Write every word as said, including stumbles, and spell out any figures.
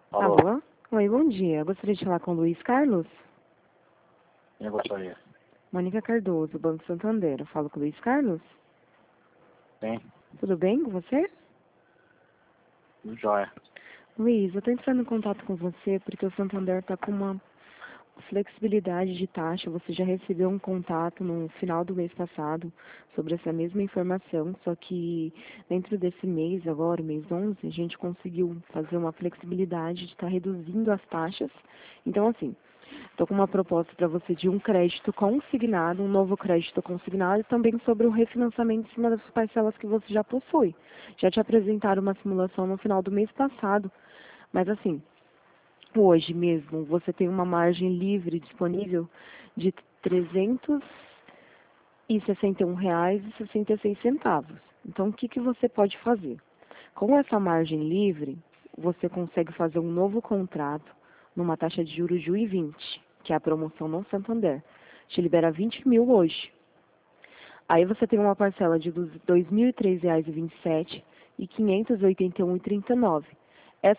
Alô? Alô? Oi, bom dia. Gostaria de falar com o Luiz Carlos? Quem gostaria? Mônica Cardoso, Banco Santander. Eu falo com o Luiz Carlos? Sim, Tudo bem com você? tudo jóia. Luiz, eu estou entrando em contato com você porque o Santander está com uma flexibilidade de taxa. Você já recebeu um contato no final do mês passado sobre essa mesma informação, só que dentro desse mês, agora, o mês onze, a gente conseguiu fazer uma flexibilidade de estar reduzindo as taxas. Então, assim, estou com uma proposta para você de um crédito consignado, um novo crédito consignado, e também sobre um refinanciamento em cima das parcelas que você já possui. Já te apresentaram uma simulação no final do mês passado, mas assim, hoje mesmo você tem uma margem livre disponível de trezentos e sessenta e um reais e sessenta e seis centavos. Então, o que, que você pode fazer? Com essa margem livre, você consegue fazer um novo contrato numa taxa de juros de um vírgula vinte, que é a promoção no Santander. Te libera vinte mil hoje. Aí você tem uma parcela de dois mil e três reais e vinte e sete e quinhentos e oitenta e um reais e trinta e nove.